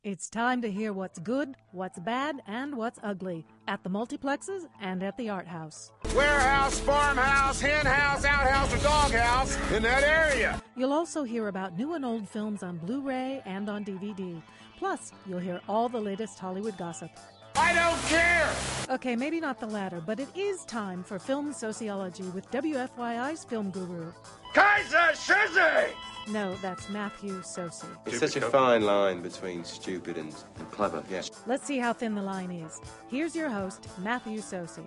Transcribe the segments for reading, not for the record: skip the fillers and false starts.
It's time to hear what's good, what's bad, and what's ugly at the multiplexes and at the art house. Warehouse, farmhouse, hen house, outhouse, or doghouse in that area. You'll also hear about new and old films on Blu-ray and on DVD. Plus, you'll hear all the latest Hollywood gossip. I don't care! Okay, maybe not the latter, but it is time for Film Sociology with WFYI's film guru. Kaiser Shizzy! No, that's Matthew Sosi. It's such a fine line between stupid and clever, yes. Let's see how thin the line is. Here's your host, Matthew Sosi.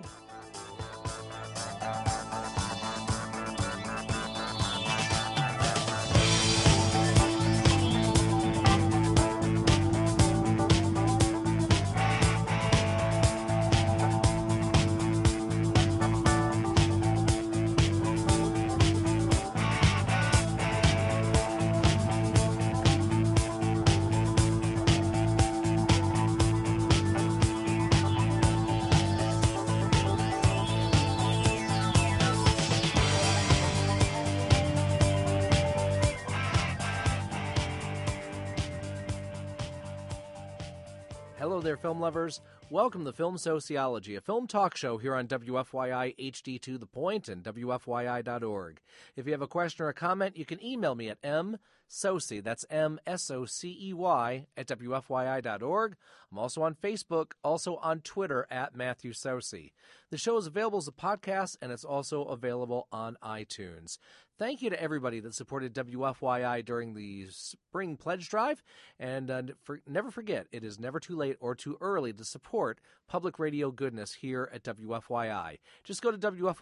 Hello there, film lovers. Welcome to Film Sociology, a film talk show here on WFYI HD2 The Point and WFYI.org. If you have a question or a comment, you can email me at msocey, that's M-S-O-C-E-Y, at WFYI.org. I'm also on Facebook, also on Twitter at Matthew Sosi. The show is available as a podcast, and it's also available on iTunes. Thank you to everybody that supported WFYI during the Spring Pledge Drive. And never forget, it is never too late or too early to support public radio goodness here at WFYI. Just go to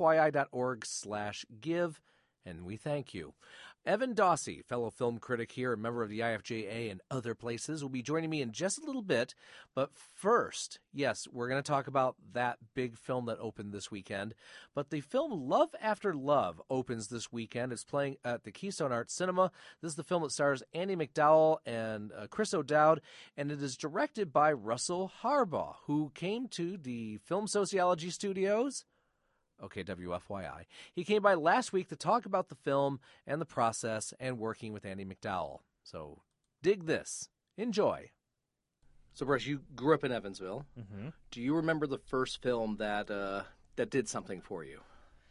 WFYI.org/give, and we thank you. Evan Dawsey, fellow film critic here, a member of the IFJA and other places, will be joining me in just a little bit. But first, yes, we're going to talk about that big film that opened this weekend. But the film Love After Love opens this weekend. It's playing at the Keystone Arts Cinema. This is the film that stars Andie MacDowell and Chris O'Dowd, and it is directed by Russell Harbaugh, who came to the Film Sociology Studios. Okay, WFYI. He came by last week to talk about the film and the process and working with Andie MacDowell. So dig this. Enjoy. So, Bruce, you grew up in Evansville. Mm-hmm. Do you remember the first film that did something for you?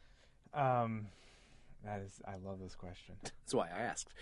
I love this question. That's why I asked.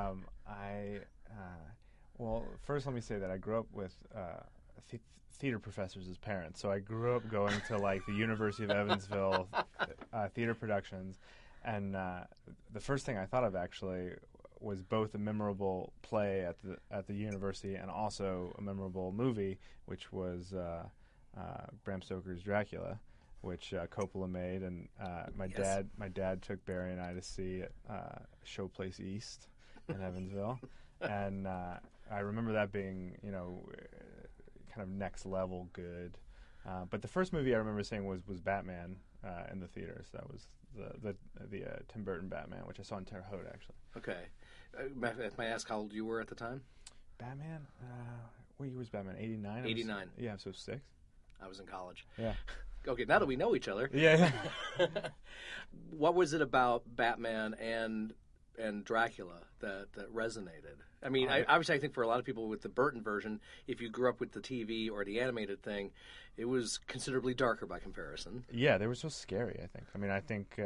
Well, first let me say that I grew up with theater professors as parents, so I grew up going to like the University of Evansville theater productions, and the first thing I thought of actually was both a memorable play at the university and also a memorable movie, which was Bram Stoker's Dracula, which Coppola made, and my dad took Barry and I to see at Showplace East in Evansville, and I remember that being kind of next level good. But the first movie I remember seeing was Batman in the theaters. That was the Tim Burton Batman, which I saw in Terre Haute, actually. Okay. May I ask how old you were at the time? Batman? What year was Batman? 89? 89. Yeah, so 6. I was in college. Yeah. Okay, now that we know each other. Yeah. What was it about Batman and Dracula that resonated? I mean, obviously I think for a lot of people with the Burton version, if you grew up with the TV or the animated thing, it was considerably darker by comparison. Yeah, they were so scary, I think. I think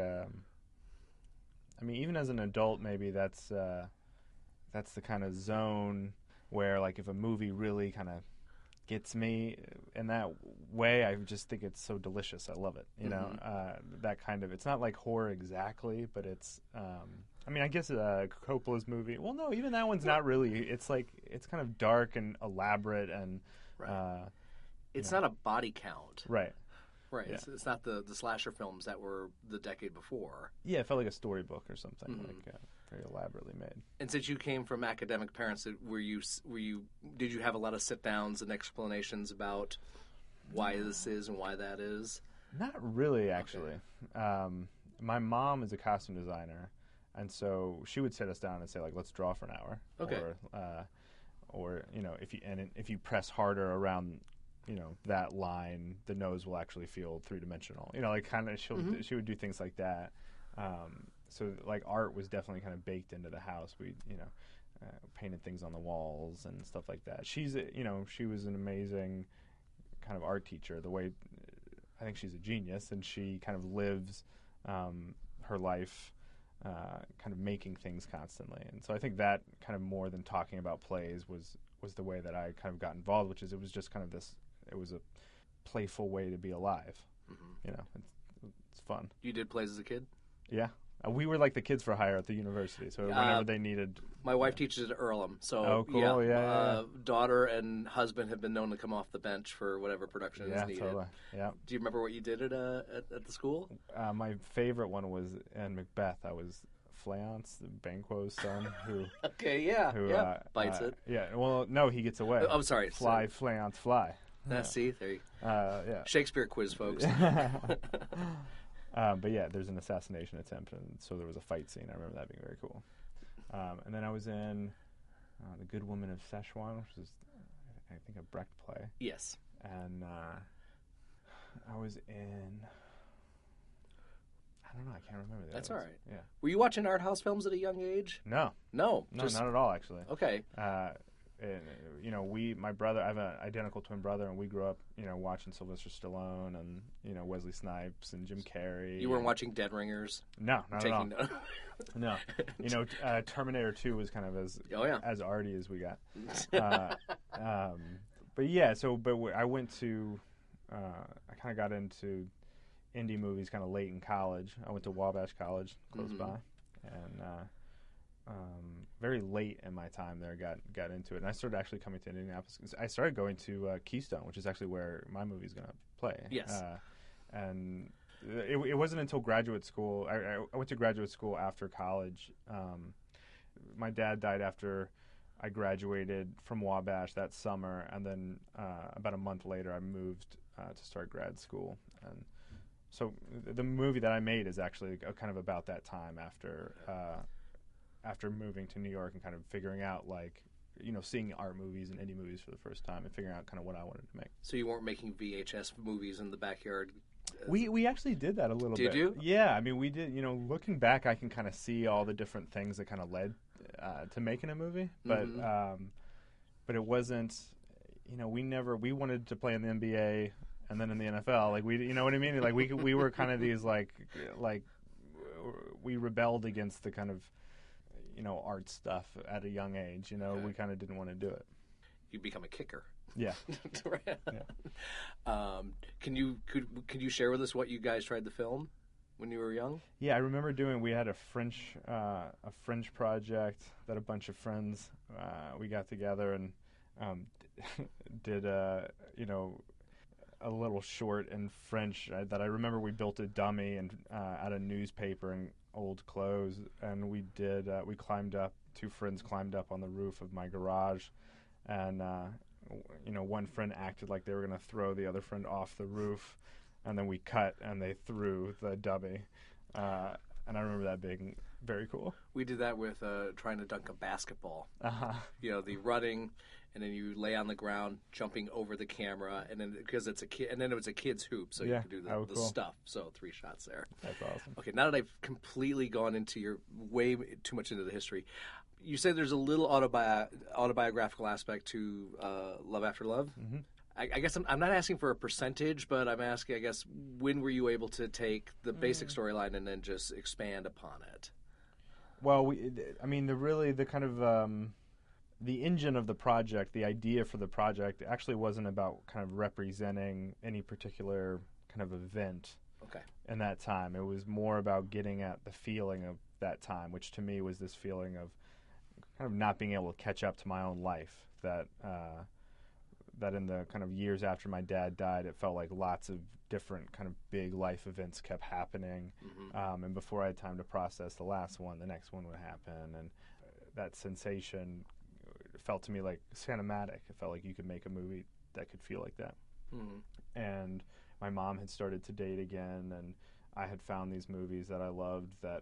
even as an adult, maybe that's the kind of zone where, like, if a movie really kind of gets me in that way, I just think it's so delicious. I love it. You know, that kind of, it's not like horror exactly, but it's, I guess Coppola's movie, well, no, even that one's not really, it's like, it's kind of dark and elaborate and, right. It's not a body count. Right. Right. Yeah. It's not the slasher films that were the decade before. Yeah, it felt like a storybook or something, very elaborately made. And since you came from academic parents, did you have a lot of sit downs and explanations about why this is and why that is? Not really, actually. Okay. My mom is a costume designer, and so she would sit us down and say, like, let's draw for an hour. Okay. Or if you press harder around, that line, the nose will actually feel three-dimensional. Like, kind of, she would do things like that. So, like, art was definitely kind of baked into the house. We, painted things on the walls and stuff like that. She's, she was an amazing kind of art teacher. The way, I think she's a genius, and she kind of lives her life kind of making things constantly. And so I think that kind of more than talking about plays was the way that I kind of got involved, which is it was just kind of it was a playful way to be alive. It's fun. You did plays as a kid? Yeah. We were like the kids for hire at the university, so whenever they needed... My wife teaches at Earlham, so oh, cool. Yeah. Daughter and husband have been known to come off the bench for whatever production is needed. Totally. Yeah. Do you remember what you did at the school? My favorite one was in Macbeth. I was Fleance, Banquo's son, who... Okay, yeah, bites it. Yeah, well, no, he gets away. I'm sorry. Fly, Fleance, fly. See, there you yeah. Shakespeare quiz, folks. But yeah, there's an assassination attempt, and so there was a fight scene. I remember that being very cool. And then I was in The Good Woman of Szechuan, which is, I think, a Brecht play. Yes. And I was in... I don't know. I can't remember. That's all right. Yeah. Were you watching art house films at a young age? No. No, not at all, actually. Okay. My brother, I have an identical twin brother, and we grew up, watching Sylvester Stallone and, Wesley Snipes and Jim Carrey. You weren't watching Dead Ringers? No, not at all. No. Terminator 2 was kind of as arty as we got. But yeah, I went to, I kind of got into indie movies kind of late in college. I went to Wabash College, close by, and very late in my time there got into it. And I started actually coming to Indianapolis. I started going to Keystone, which is actually where my movie's going to play. Yes. And it wasn't until graduate school. I went to graduate school after college. My dad died after I graduated from Wabash that summer, and then about a month later I moved to start grad school. And so the movie that I made is actually kind of about that time after moving to New York and kind of figuring out, seeing art movies and indie movies for the first time and figuring out kind of what I wanted to make. So you weren't making VHS movies in the backyard? We actually did that a little bit. Did you? Yeah, I mean, we did. Looking back, I can kind of see all the different things that kind of led to making a movie, but it wasn't. We wanted to play in the NBA and then in the NFL. You know what I mean? We were kind of these we rebelled against the kind of art stuff at a young age. Okay. We kind of didn't want to do it. You become a kicker. Yeah. Yeah. Can you share with us what you guys tried to film when you were young? Yeah, I remember we had a French project that a bunch of friends we got together and did a little short in French that I remember. We built a dummy and out of newspaper and old clothes, and two friends climbed up on the roof of my garage, and one friend acted like they were going to throw the other friend off the roof, and then we cut and they threw the dummy, and I remember that being very cool. We did that with trying to dunk a basketball. The running, and then you lay on the ground, jumping over the camera, and then because it's a kid, and then it was a kid's hoop, so you could do the cool stuff. So 3 shots there. That's awesome. Okay, now that I've completely gone into your way too much into the history, you said there's a little autobiographical aspect to Love After Love. Mm-hmm. I guess I'm not asking for a percentage, but I'm asking, I guess, when were you able to take the basic storyline and then just expand upon it? Well, the kind of the engine of the project, the idea for the project, actually wasn't about kind of representing any particular kind of event. Okay. In that time, it was more about getting at the feeling of that time, which to me was this feeling of kind of not being able to catch up to my own life. That in the kind of years after my dad died, it felt like lots of different kind of big life events kept happening. Mm-hmm. And before I had time to process the last one, the next one would happen. And that sensation felt to me like cinematic. It felt like you could make a movie that could feel like that. Mm-hmm. And my mom had started to date again, and I had found these movies that I loved that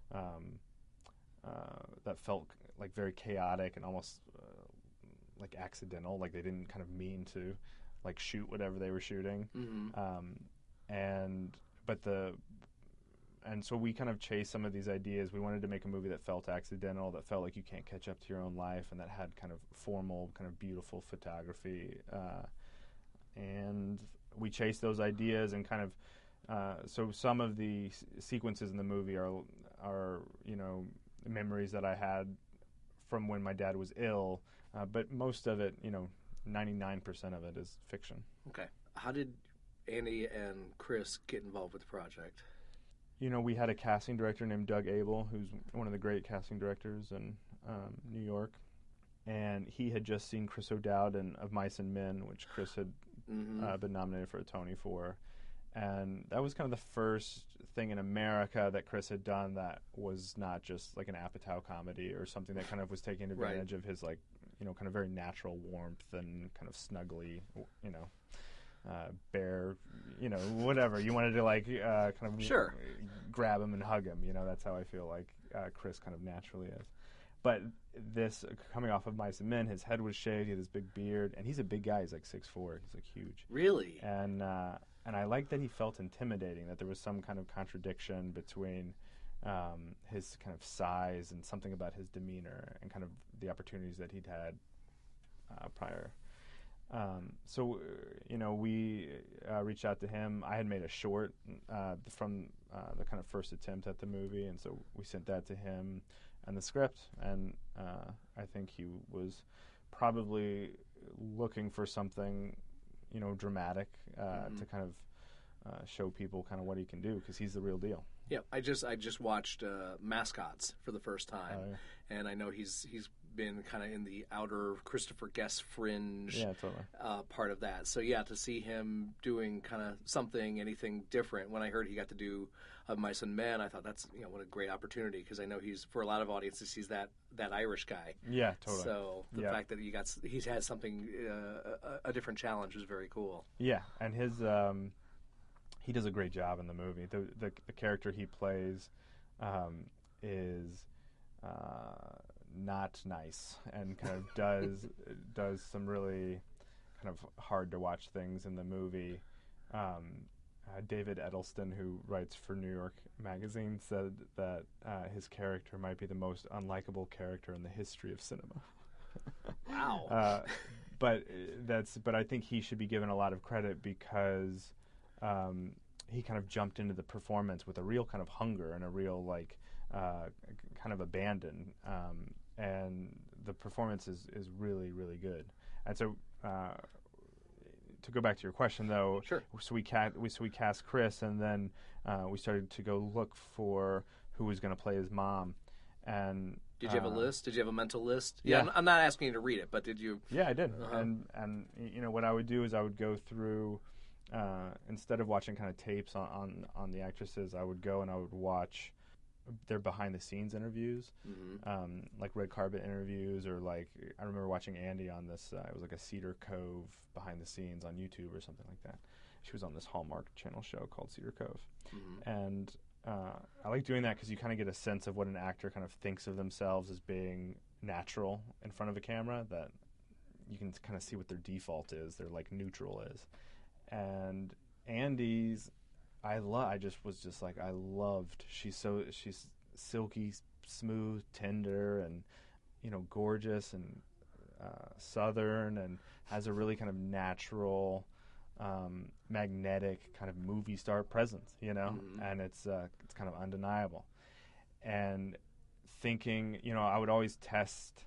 felt like very chaotic and almost like accidental, like they didn't kind of mean to like shoot whatever they were shooting. Mm-hmm. And so we kind of chased some of these ideas. We wanted to make a movie that felt accidental, that felt like you can't catch up to your own life, and that had kind of formal, kind of beautiful photography. And we chased those ideas, and kind of so some of the sequences in the movie are memories that I had from when my dad was ill, but most of it, 99% of it is fiction. Okay. How did Andy and Chris get involved with the project? We had a casting director named Doug Abel, who's one of the great casting directors in New York, and he had just seen Chris O'Dowd in Of Mice and Men, which Chris had been nominated for a Tony for. And that was kind of the first thing in America that Chris had done that was not just like an Apatow comedy or something that kind of was taking advantage of his kind of very natural warmth and kind of snuggly, bear, whatever. You wanted to kind of grab him and hug him. That's how I feel like Chris kind of naturally is. But this, coming off Of Mice and Men, his head was shaved, he had this big beard, and he's a big guy. He's like 6'4". He's like huge. Really? And I liked that he felt intimidating, that there was some kind of contradiction between his kind of size and something about his demeanor and kind of the opportunities that he'd had prior. So we reached out to him. I had made a short from the kind of first attempt at the movie, and so we sent that to him and the script, and I think he was probably looking for something dramatic to kind of show people kind of what he can do, because he's the real deal. Yeah, I just watched Mascots for the first time, and I know he's been kind of in the outer Christopher Guest fringe part of that. So yeah, to see him doing kind of anything different. When I heard he got to do Of Mice and Men, I thought that's what a great opportunity, because I know he's, for a lot of audiences, he's that Irish guy. Yeah, totally. So the fact that he's had something a different challenge is very cool. Yeah, and his he does a great job in the movie. The character he plays is not nice, and kind of does some really kind of hard to watch things in the movie. David Edelstein, who writes for New York Magazine, said that his character might be the most unlikable character in the history of cinema. Wow. But I think he should be given a lot of credit, because he kind of jumped into the performance with a real kind of hunger and a real kind of abandon, and the performance is really, really good. And so to go back to your question, though, sure. So we cast Chris, and then we started to go look for who was going to play his mom. And did you have a list? Did you have a mental list? Yeah, I'm not asking you to read it, but did you? Yeah, I did. And what I would do is I would go through, instead of watching kind of tapes on the actresses, I would go and I would watch their behind-the-scenes interviews, like red carpet interviews, or I remember watching Andy on this. It was like a Cedar Cove behind-the-scenes on YouTube or something like that. She was on this Hallmark Channel show called Cedar Cove, and I like doing that because you kind of get a sense of what an actor kind of thinks of themselves as being natural in front of a camera. That you can kind of see what their default is, their neutral is, and Andy's. I loved. She's silky, smooth, tender, and gorgeous, and southern, and has a really kind of natural, magnetic kind of movie star presence, and it's kind of undeniable. And thinking, I would always test.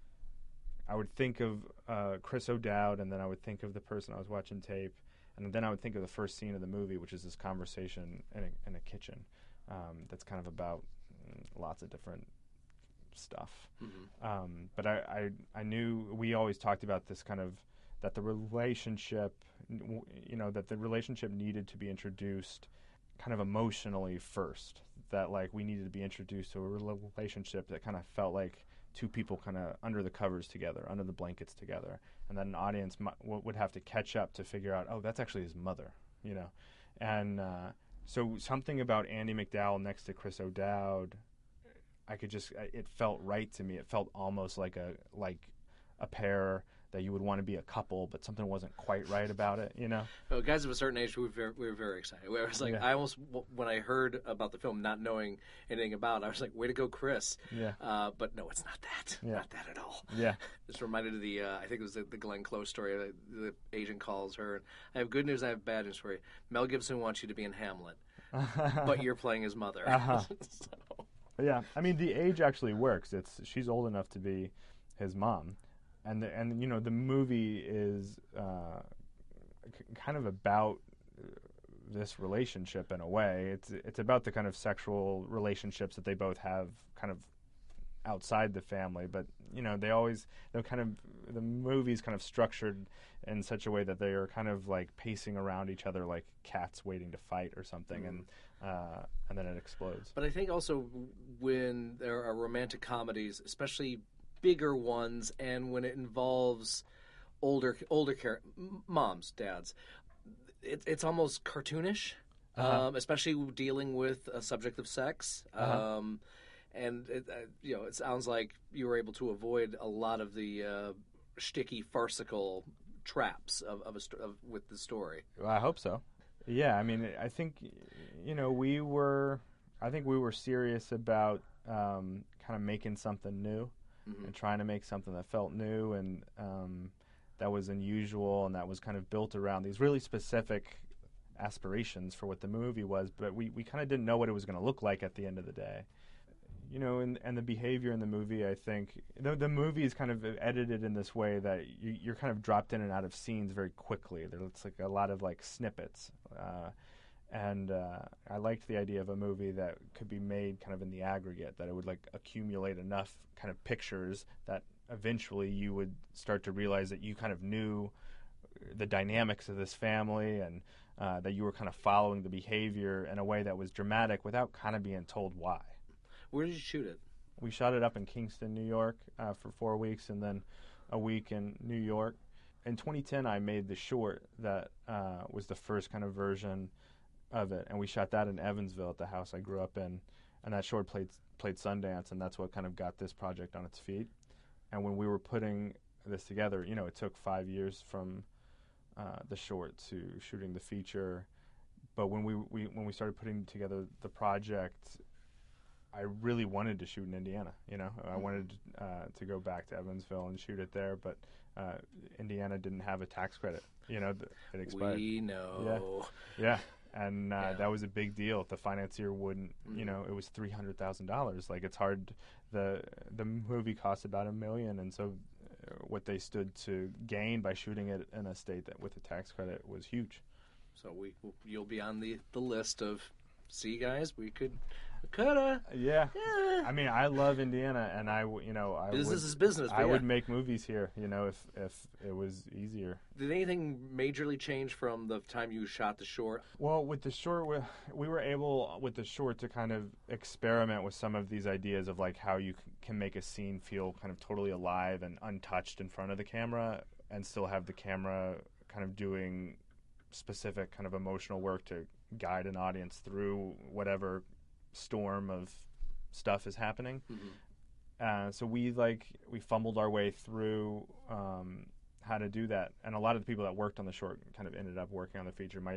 I would think of Chris O'Dowd, and then I would think of the person I was watching tape. And then I would think of the first scene of the movie, which is this conversation in a kitchen that's kind of about lots of different stuff. But I knew we always talked about this kind of, that the relationship, that the relationship needed to be introduced kind of emotionally first. That we needed to be introduced to a relationship that kind of felt like two people kind of under the covers together, under the blankets together, and then an audience would have to catch up to figure out, oh, that's actually his mother, And so something about Andie MacDowell next to Chris O'Dowd, it felt right to me. It felt almost like a pair that you would want to be a couple, but something wasn't quite right about it, you know? Well, guys of a certain age, we were very excited. I was like, Yeah. I almost, when I heard about the film, not knowing anything about it, I was like, way to go, Chris. Yeah. But no, it's not that. Yeah. Not that at all. Yeah. This reminded of the, I think it was the Glenn Close story. The agent calls her, I have good news, I have bad news for you. Mel Gibson wants you to be in Hamlet, but you're playing his mother. So. Yeah, I mean, the age actually works. She's old enough to be his mom. And you know, the movie is kind of about this relationship in a way. It's about the kind of sexual relationships that they both have kind of outside the family, but you know, the movie's kind of structured in such a way that they are kind of like pacing around each other like cats waiting to fight or something, and then it explodes. But I think also when there are romantic comedies, especially bigger ones, and when it involves older moms, dads, it's almost cartoonish, especially dealing with a subject of sex. And it sounds like you were able to avoid a lot of the shticky, farcical traps with the story. Well, I hope so. Yeah, I mean, I think, you know, we were serious about kind of making something new. Mm-hmm. And trying to make something that felt new and that was unusual, and that was kind of built around these really specific aspirations for what the movie was, but we kind of didn't know what it was going to look like at the end of the day. You know, and the behavior in the movie, I think, the movie is kind of edited in this way that you're kind of dropped in and out of scenes very quickly. There's like a lot of like snippets. And I liked the idea of a movie that could be made kind of in the aggregate, that it would like accumulate enough kind of pictures that eventually you would start to realize that you kind of knew the dynamics of this family, and that you were kind of following the behavior in a way that was dramatic without kind of being told why. Where did you shoot it? We shot it up in Kingston, New York for 4 weeks, and then a week in New York. In 2010, I made the short that was the first kind of version of it, and we shot that in Evansville at the house I grew up in, and that short played Sundance, and that's what kind of got this project on its feet. And when we were putting this together, you know, it took 5 years from the short to shooting the feature, but when we started putting together the project, I really wanted to shoot in Indiana. You know, I wanted to go back to Evansville and shoot it there, but Indiana didn't have a tax credit. You know, it expired. We know. Yeah. And that was a big deal. The financier wouldn't, you know, it was $300,000. Like, it's hard. The movie cost about $1 million, and so what they stood to gain by shooting it in a state that with a tax credit was huge. So you'll be on the list of, see, guys, we coulda. Yeah. I mean, I love Indiana, and business is business. I would make movies here, you know, if it was easier. Did anything majorly change from the time you shot the short? Well, with the short, we were able with the short to kind of experiment with some of these ideas of like how you can make a scene feel kind of totally alive and untouched in front of the camera, and still have the camera kind of doing specific kind of emotional work to guide an audience through whatever storm of stuff is happening. Mm-hmm. So we fumbled our way through how to do that, and a lot of the people that worked on the short kind of ended up working on the feature. My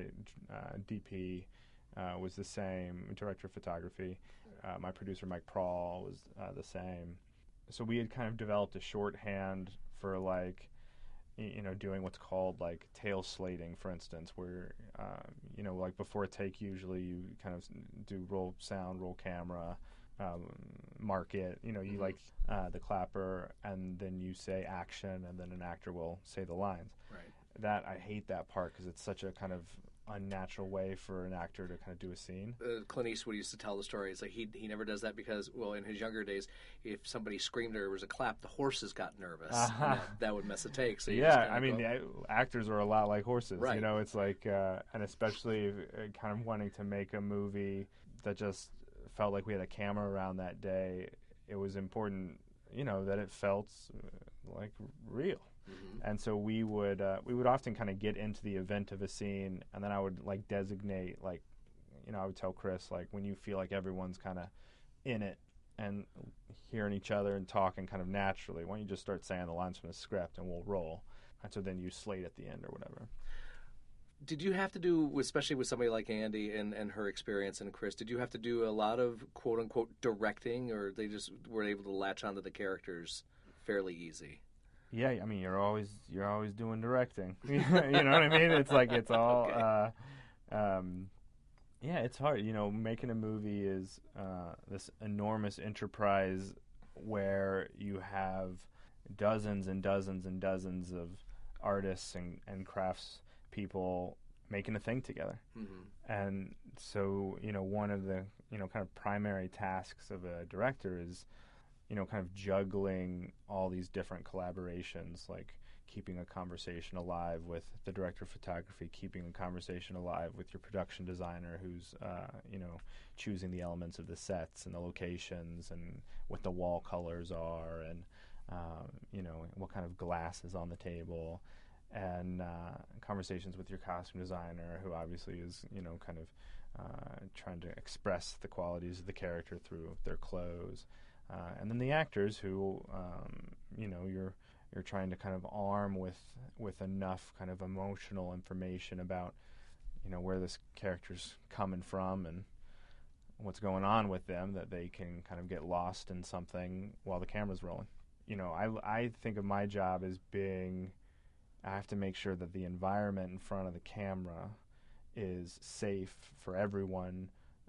DP was the same, director of photography. My producer Mike Prawl was the same. So we had kind of developed a shorthand for like, you know, doing what's called like tail slating, for instance, where you know, like before a take, usually you kind of do roll sound, roll camera, mark it, you know, you like the clapper, and then you say action, and then an actor will say the lines. Right. That I hate that part because it's such a kind of unnatural way for an actor to kind of do a scene. Clint Eastwood used to tell the story. It's like he never does that because, well, in his younger days, if somebody screamed or there was a clap, the horses got nervous. And that would mess a take. So yeah, I mean, the actors are a lot like horses. Right. You know, it's like, and especially kind of wanting to make a movie that just felt like we had a camera around that day. It was important, you know, that it felt like real. Mm-hmm. And so we would often kind of get into the event of a scene, and then I would like designate, like, you know, I would tell Chris, like, when you feel like everyone's kind of in it, and hearing each other and talking kind of naturally. Why don't you just start saying the lines from the script and we'll roll? And so then you slate at the end or whatever. Did you have to do, especially with somebody like Andy and her experience, and Chris, did you have to do a lot of quote-unquote directing, or they just were able to latch onto the characters fairly easy? Yeah, I mean, you're always doing directing. You know what I mean? It's like it's all, Okay. yeah, it's hard. You know, making a movie is this enormous enterprise where you have dozens and dozens and dozens of artists and crafts people making a thing together. Mm-hmm. And so, you know, one of the, you know, kind of primary tasks of a director is, you know, kind of juggling all these different collaborations, like keeping a conversation alive with the director of photography, keeping a conversation alive with your production designer who's, you know, choosing the elements of the sets and the locations and what the wall colors are and, you know, what kind of glass is on the table, and conversations with your costume designer who obviously is, you know, kind of trying to express the qualities of the character through their clothes. And then the actors who, you know, you're trying to kind of arm with enough kind of emotional information about, you know, where this character's coming from and what's going on with them, that they can kind of get lost in something while the camera's rolling. You know, I think of my job as being, I have to make sure that the environment in front of the camera is safe for everyone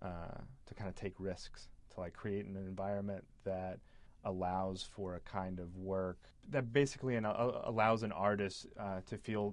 to kind of take risks, to like create an environment that allows for a kind of work that basically allows an artist to feel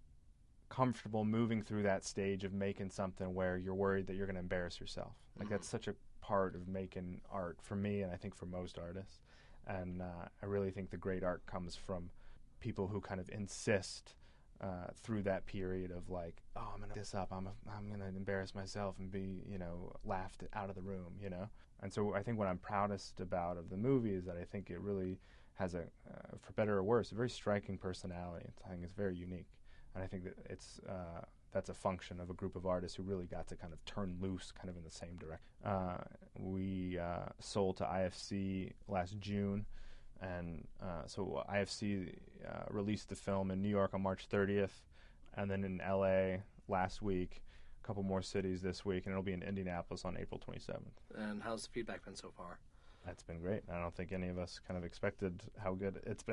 comfortable moving through that stage of making something where you're worried that you're going to embarrass yourself. Like that's such a part of making art for me, and I think for most artists. And I really think the great art comes from people who kind of insist through that period of like, oh, I'm gonna this up, I'm gonna embarrass myself and be, you know, laughed out of the room, you know. And so I think what I'm proudest about of the movie is that I think it really has a, for better or worse, a very striking personality. I think it's very unique, and I think that it's that's a function of a group of artists who really got to kind of turn loose, kind of in the same direction. We sold to IFC last June. And so IFC released the film in New York on March 30th, and then in LA last week, a couple more cities this week, and it'll be in Indianapolis on April 27th. And how's the feedback been so far? That's been great. I don't think any of us kind of expected how good it's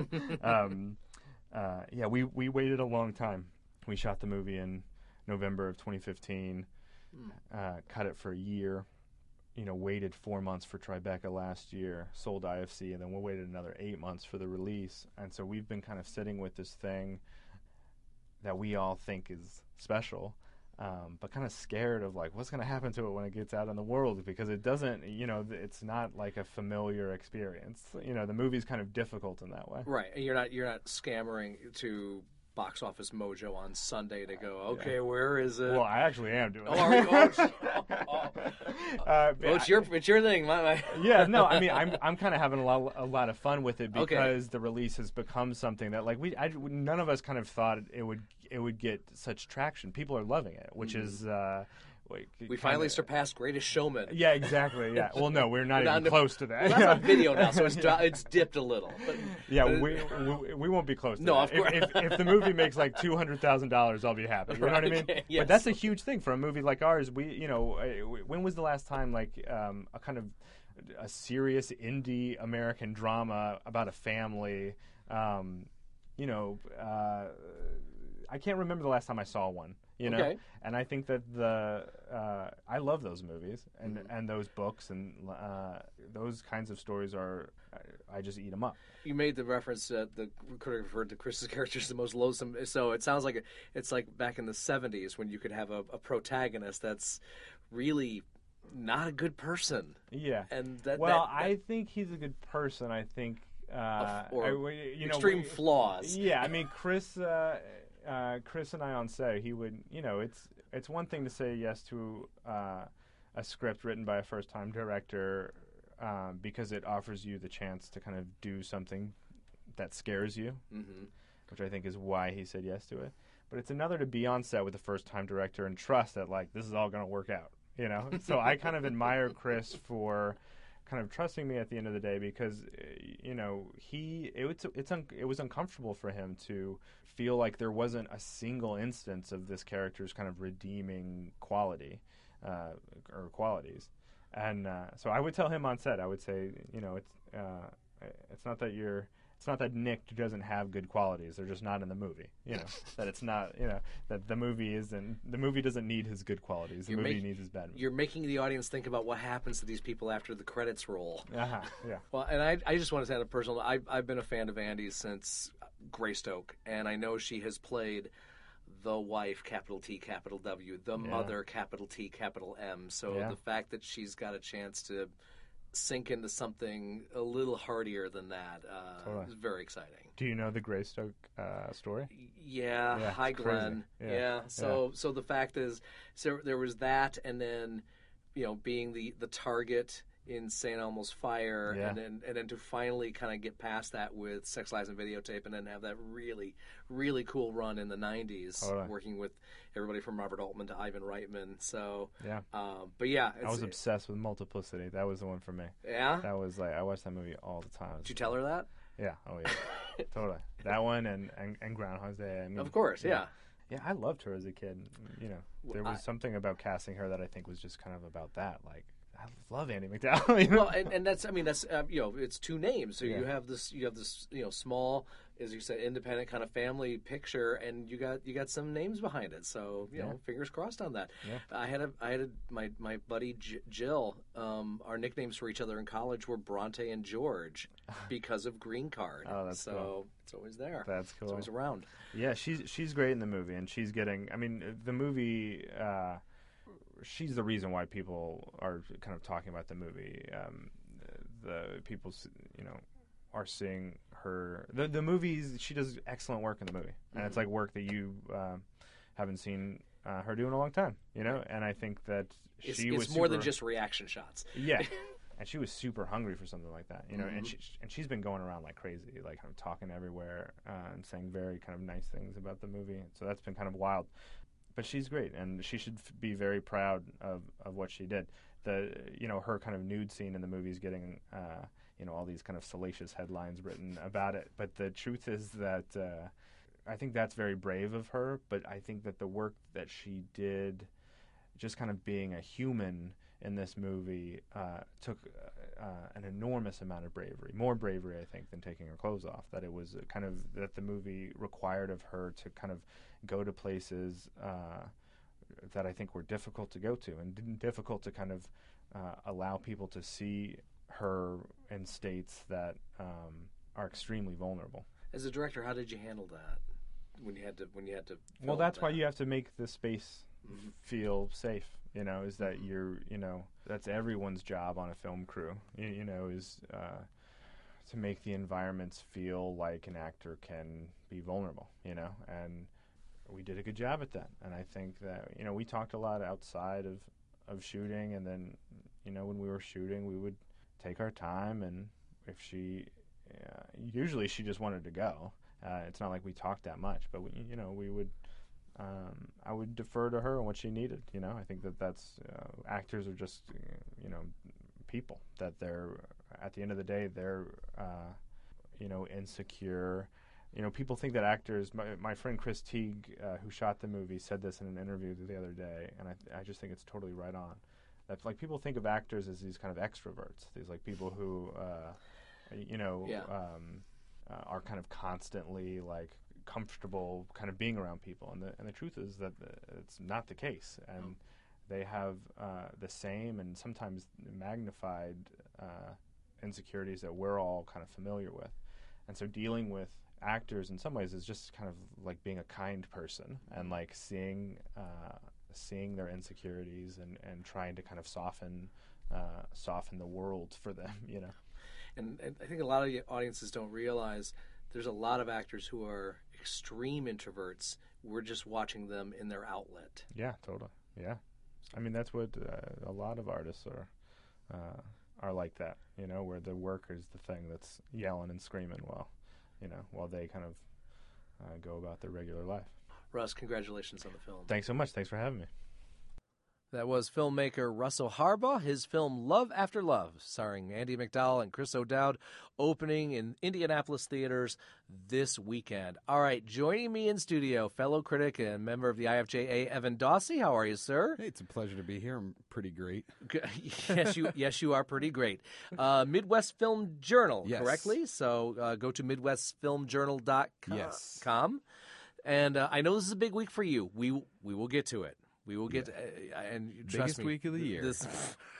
been. Yeah, we waited a long time. We shot the movie in November of 2015, cut it for a year. You know, waited 4 months for Tribeca last year, sold IFC, and then we waited another 8 months for the release. And so we've been kind of sitting with this thing that we all think is special, but kind of scared of like what's going to happen to it when it gets out in the world, because it doesn't, you know, it's not like a familiar experience. You know, the movie's kind of difficult in that way. Right. You're not scammering to Box Office Mojo on Sunday to go, okay, yeah. Where is it? Well, I actually am doing it. Are you? Well, it's your thing. Yeah, no, I mean, I'm kind of having a lot of fun with it because the release has become something that like none of us kind of thought it would get such traction. People are loving it, which is we finally surpassed Greatest Showman. Yeah, exactly. Yeah. Well, no, we're not even close to that. Well, that's on video now, so it's dipped a little. But, we won't be close to that. No, of course. If the movie makes like $200,000, I'll be happy. You know what I mean? Yes. But that's a huge thing for a movie like ours. When was the last time like a kind of a serious indie American drama about a family? I can't remember the last time I saw one. You know, and I think that I love those movies and those books and those kinds of stories I just eat them up. You made the reference that the critic referred to Chris's character as the most loathsome. So it sounds like it's like back in the 70s when you could have a protagonist that's really not a good person. Yeah, and I think he's a good person. I think extreme flaws. Yeah, I mean Chris. Chris and I on set, he would, you know, it's one thing to say yes to a script written by a first-time director because it offers you the chance to kind of do something that scares you, which I think is why he said yes to it. But it's another to be on set with a first-time director and trust that, like, this is all going to work out, you know? So I kind of admire Chris for kind of trusting me at the end of the day because, you know, it was uncomfortable for him to feel like there wasn't a single instance of this character's kind of redeeming quality or qualities. And so I would tell him on set, I would say, you know, it's not that Nick doesn't have good qualities. They're just not in the movie. You know, that it's not, you know, that the movie doesn't need his good qualities. The movie needs his bad. You're making the audience think about what happens to these people after the credits roll. Yeah. Well, and I just want to say on a personal, I've been a fan of Andy's since Greystoke, and I know she has played the wife, capital T, capital W, the mother, capital T, capital M. So the fact that she's got a chance to sink into something a little hardier than that is very exciting. Do you know the Greystoke story? Yeah. Hi, Glenn. Yeah. So the fact is, so there was that, and then, you know, being the target in St. Elmo's Fire, and then to finally kind of get past that with Sex, Lies, and Videotape, and then have that really, really cool run in the 90s, working with everybody from Robert Altman to Ivan Reitman. So, but yeah. I was obsessed with Multiplicity. That was the one for me. Yeah? That was like, I watched that movie all the time. Did you tell her that? Yeah. Oh, yeah. Totally. That one and Groundhog's Day. I mean, of course, yeah. Yeah, I loved her as a kid. You know, there was something about casting her that I think was just kind of about that. Like, I love Andie MacDowell. You know? Well, and that's, I mean, that's you know, it's two names. So you have this, you know, small, as you said, independent kind of family picture, and you got some names behind it. So you know, fingers crossed on that. Yeah. I had my buddy Jill. Our nicknames for each other in college were Bronte and George because of Green Card. Oh, that's cool. It's always there. That's cool. It's always around. Yeah, she's great in the movie, and she's getting. I mean, the movie. She's the reason why people are kind of talking about the movie. The people, you know, are seeing her. The movies, she does excellent work in the movie, and it's like work that you haven't seen her do in a long time. You know, and I think that it's more than just reaction shots. Yeah, and she was super hungry for something like that. You know, and she's been going around like crazy, like kind of talking everywhere and saying very kind of nice things about the movie. So that's been kind of wild. But she's great, and she should be very proud of what she did. You know, her kind of nude scene in the movie is getting, you know, all these kind of salacious headlines written about it. But the truth is that I think that's very brave of her, but I think that the work that she did, just kind of being a human in this movie, took an enormous amount of bravery. More bravery, I think, than taking her clothes off. That it was kind of, that the movie required of her to kind of go to places that I think were difficult to go to, and difficult to kind of allow people to see her in states that are extremely vulnerable. As a director, how did you handle that when you had to? Well, that's why you have to make the space feel safe. You know, is that that's everyone's job on a film crew. You know, is to make the environments feel like an actor can be vulnerable. You know, and we did a good job at that. And I think that, you know, we talked a lot outside of shooting, and then, you know, when we were shooting, we would take our time, and if usually she just wanted to go. It's not like we talked that much, but we would, I would defer to her on what she needed. You know, I think that's, actors are just, you know, people, that they're, at the end of the day, they're, you know, insecure. You know, people think that actors. My friend Chris Teague, who shot the movie, said this in an interview the other day, and I just think it's totally right on. That, like, people think of actors as these kind of extroverts, these like people who, are kind of constantly like comfortable, kind of being around people, and the truth is that it's not the case, and they have the same and sometimes magnified insecurities that we're all kind of familiar with, and so dealing with actors in some ways is just kind of like being a kind person, and like seeing their insecurities and trying to kind of soften the world for them, you know. And I think a lot of the audiences don't realize there's a lot of actors who are extreme introverts. We're just watching them in their outlet. Yeah, totally. Yeah, I mean that's what a lot of artists are like that, you know, where the work is the thing that's yelling and screaming while they kind of go about their regular life. Russ, congratulations on the film. Thanks so much. Thanks for having me. That was filmmaker Russell Harbaugh. His film Love After Love, starring Andy McDowell and Chris O'Dowd, opening in Indianapolis theaters this weekend. All right, joining me in studio, fellow critic and member of the IFJA, Evan Dawsey. How are you, sir? Hey, it's a pleasure to be here. I'm pretty great. Yes, you are pretty great. Midwest Film Journal, Yes. correctly? So go to MidwestFilmJournal.com. Yes. And I know this is a big week for you. We will get to it. We will get and trust Biggest me, week of the year. This,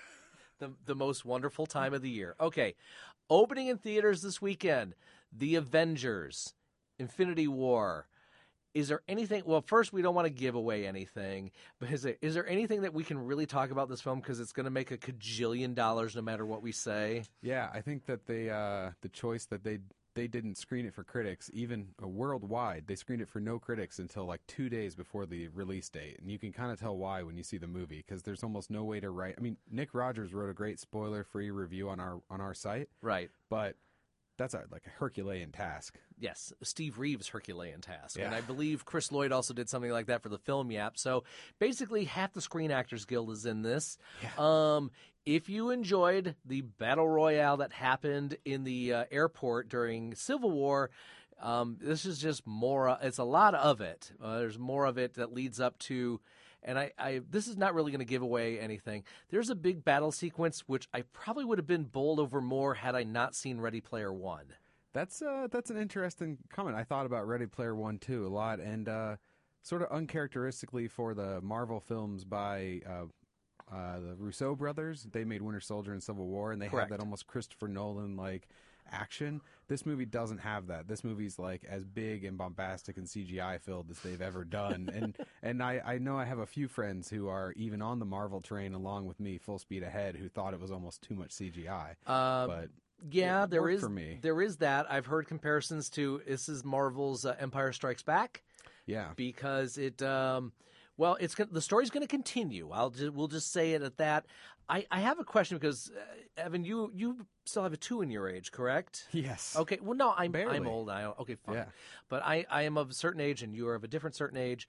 the most wonderful time of the year. Okay, opening in theaters this weekend, The Avengers, Infinity War. Is there anything? Well, first, we don't want to give away anything, but is there anything that we can really talk about this film because it's going to make a cajillion dollars no matter what we say? Yeah, I think that they the choice that they didn't screen it for critics, even worldwide. They screened it for no critics until like 2 days before the release date. And you can kind of tell why when you see the movie, because there's almost no way to write. I mean, Nick Rogers wrote a great spoiler-free review on our site, Right. but that's like a Herculean task. Yes, Steve Reeves' Herculean task. Yeah. And I believe Chris Lloyd also did something like that for the Film Yap. So basically half the Screen Actors Guild is in this. Yeah. If you enjoyed the battle royale that happened in the airport during Civil War, this is just more. It's a lot of it. There's more of it that leads up to, and I this is not really going to give away anything. There's a big battle sequence which I probably would have been bowled over more had I not seen Ready Player One. That's an interesting comment. I thought about Ready Player One too a lot, and sort of uncharacteristically for the Marvel films by the Russo brothers. They made Winter Soldier and Civil War, and they Correct. have that almost Christopher Nolan like action. This movie doesn't have that. This movie's like as big and bombastic and CGI filled as they've ever done. and I know I have a few friends who are even on the Marvel train along with me, full speed ahead, who thought it was almost too much CGI. But Yeah, it there worked is. for me. There is that. I've heard comparisons to this is Marvel's Empire Strikes Back Yeah. because it. Well, the story's going to continue. We'll just say it at that. I have a question because Evan, you still have a 2 in your age, correct? Yes. Okay. Well, no, I'm Barely. old. Okay, fine. Yeah. But I am of a certain age, and you are of a different certain age.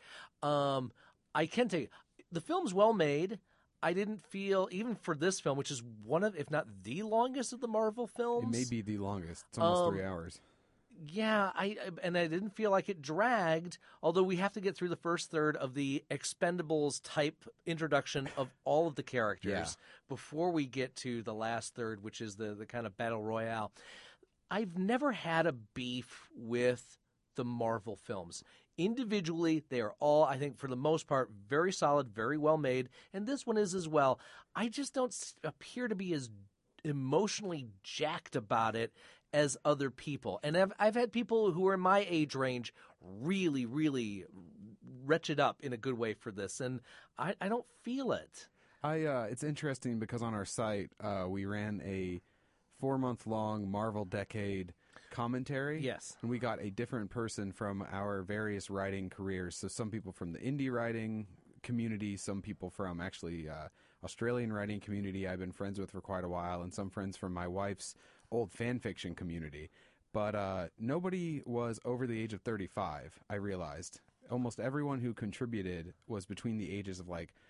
I can tell you, the film's well made. I didn't feel, even for this film, which is one of, if not the longest of the Marvel films. It may be the longest. It's almost 3 hours. Yeah, I didn't feel like it dragged, although we have to get through the first third of the Expendables type introduction of all of the characters before we get to the last third, which is the kind of battle royale. I've never had a beef with the Marvel films. Individually, they are all, I think, for the most part, very solid, very well made, and this one is as well. I just don't appear to be as emotionally jacked about it as other people. And I've had people who are in my age range really, really wretched up in a good way for this, and I don't feel it. It's interesting because on our site we ran a 4-month-long Marvel Decade commentary. Yes. And we got a different person from our various writing careers. So some people from the indie writing community, some people from actually Australian writing community I've been friends with for quite a while, and some friends from my wife's old fan fiction community. But nobody was over the age of 35, I realized. Almost everyone who contributed was between the ages of like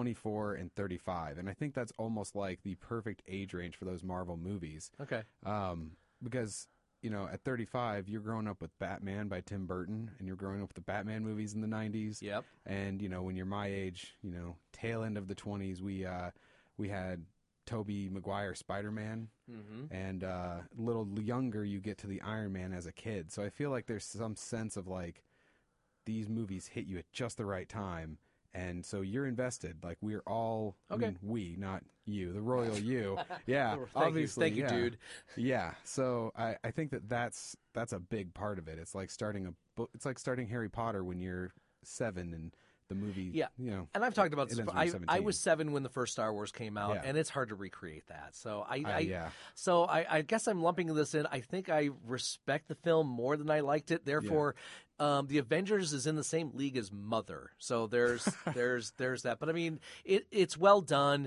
24 and 35. And I think that's almost like the perfect age range for those Marvel movies. Okay. Because, you know, at 35, you're growing up with Batman by Tim Burton, and you're growing up with the Batman movies in the 90s. Yep. And, you know, when you're my age, you know, tail end of the 20s, we had Tobey Maguire Spider-Man, and a little younger you get to the Iron Man as a kid. So I feel like there's some sense of like these movies hit you at just the right time, and so you're invested. Like we're all, Okay. I mean, we, not you, the royal you. Yeah, Thank you. obviously. Thank you, yeah. dude. Yeah, so I think that's a big part of it. It's like starting a book. It's like starting Harry Potter when you're 7 and the movie. Yeah. you know. And I've talked about it this. ends Before. when you're I 17. was 7 when the first Star Wars came out, Yeah. and it's hard to recreate that. So yeah. So I guess I'm lumping this in. I think I respect the film more than I liked it. Therefore, the Avengers is in the same league as Mother. So there's that. But I mean, it's well done.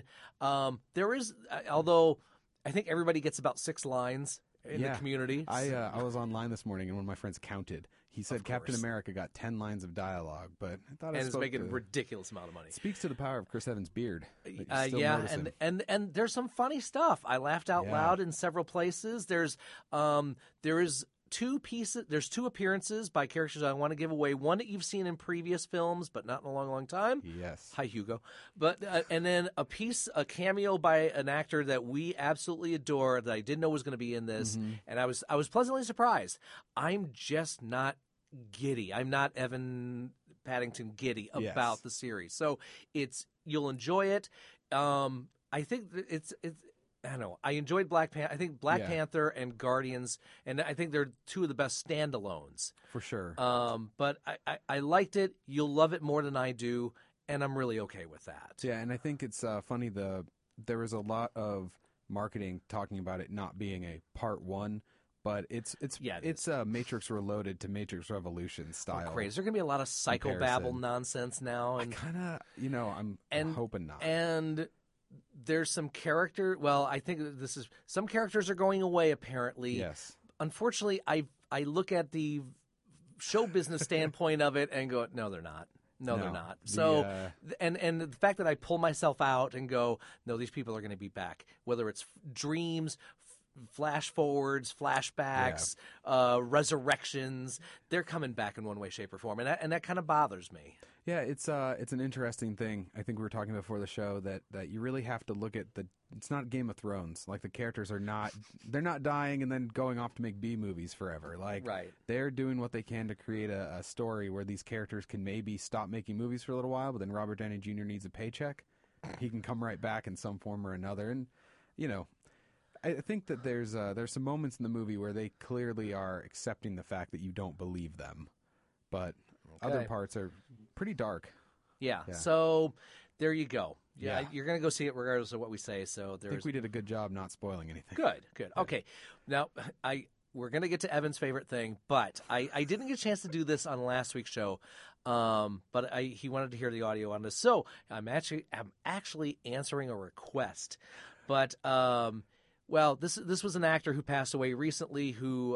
There is, although I think everybody gets about 6 lines in the community. I was online this morning, and one of my friends counted. He said Captain America got 10 lines of dialogue, but I thought and it's making a ridiculous amount of money. Speaks to the power of Chris Evans' beard. Yeah, and there's some funny stuff. I laughed out loud in several places. There is two pieces. There's two appearances by characters I want to give away. One that you've seen in previous films, but not in a long, long time. Yes. Hi, Hugo. But and then a cameo by an actor that we absolutely adore that I didn't know was going to be in this, and I was pleasantly surprised. I'm just not giddy. I'm not Evan Paddington giddy about the series. So you'll enjoy it. I think it's. I don't know. I enjoyed Black Panther. I think Black Panther and Guardians, and I think they're two of the best standalones. For sure. But I liked it. You'll love it more than I do, and I'm really okay with that. Yeah, and I think it's funny. There was a lot of marketing talking about it not being a part one, but it's Matrix Reloaded to Matrix Revolution style. Oh, crazy. There's going to be a lot of psychobabble nonsense now. And I kind of, I'm hoping not. And there's some character. Well, I think some characters are going away. Apparently, yes. Unfortunately, I look at the show business standpoint of it and go, no, they're not. No, they're not. So, and the fact that I pull myself out and go, no, these people are going to be back. Whether it's dreams, flash forwards, flashbacks, resurrections, they're coming back in one way, shape, or form, and that kind of bothers me. Yeah, it's an interesting thing. I think we were talking before the show that you really have to look at it's not Game of Thrones. Like, the characters they're not dying and then going off to make B movies forever. Like, they're doing what they can to create a story where these characters can maybe stop making movies for a little while, but then Robert Downey Jr. needs a paycheck. He can come right back in some form or another, and I think that there's some moments in the movie where they clearly are accepting the fact that you don't believe them, but other parts are pretty dark. Yeah. So there you go. Yeah. You're going to go see it regardless of what we say. So I think we did a good job not spoiling anything. Good. Okay. Now we're going to get to Evan's favorite thing, but I didn't get a chance to do this on last week's show. But he wanted to hear the audio on this, so I'm actually answering a request. But well, this was an actor who passed away recently. Who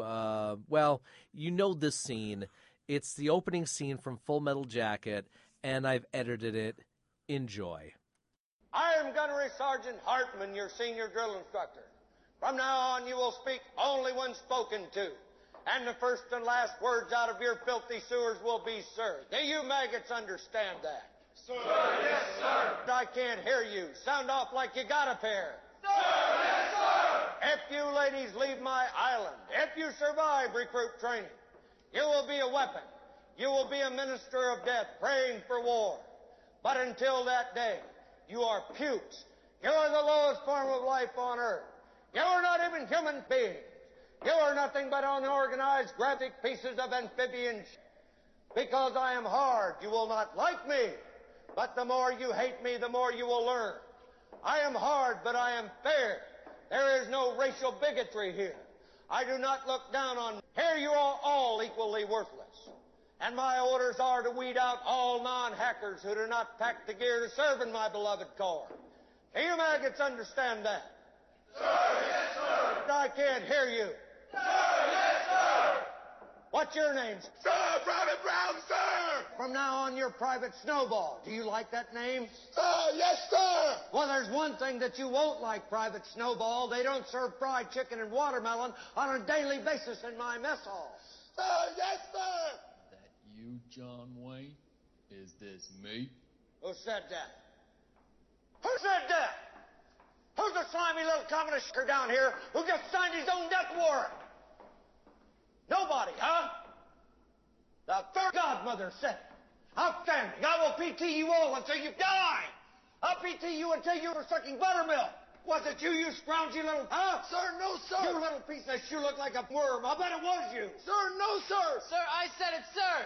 this scene. It's the opening scene from Full Metal Jacket, and I've edited it. Enjoy. I am Gunnery Sergeant Hartman, your senior drill instructor. From now on, you will speak only when spoken to. And the first and last words out of your filthy sewers will be, sir. Do you maggots understand that? Sir, yes, sir. I can't hear you. Sound off like you got a pair. Sir, yes, sir. If you ladies leave my island, if you survive recruit training, you will be a weapon. You will be a minister of death praying for war. But until that day, you are pukes. You are the lowest form of life on earth. You are not even human beings. You are nothing but unorganized graphic pieces of amphibian Because I am hard, you will not like me. But the more you hate me, the more you will learn. I am hard, but I am fair. There is no racial bigotry here. I do not look down on... Here you are all equally worthless. And my orders are to weed out all non-hackers who do not pack the gear to serve in my beloved corps. Do you maggots understand that? Sir, yes, sir. I can't hear you. Sir, yes, sir. What's your name? Sir, Private Brown, sir. From now on, you're Private Snowball. Do you like that name? Sir, yes, sir. Well, there's one thing that you won't like, Private Snowball. They don't serve fried chicken and watermelon on a daily basis in my mess hall. Sir, yes, sir. That you, John Wayne? Is this me? Who said that? Who said that? Who's the slimy little communist down here who just signed his own death warrant? Nobody, huh? The third godmother said it. Outstanding. I will PT you all until you die. I'll PT you until you were sucking buttermilk. Was it you scroungy little... Huh? Sir, no, sir. You little piece of shoe look like a worm. I bet it was you. Sir, no, sir. Sir, I said it, sir.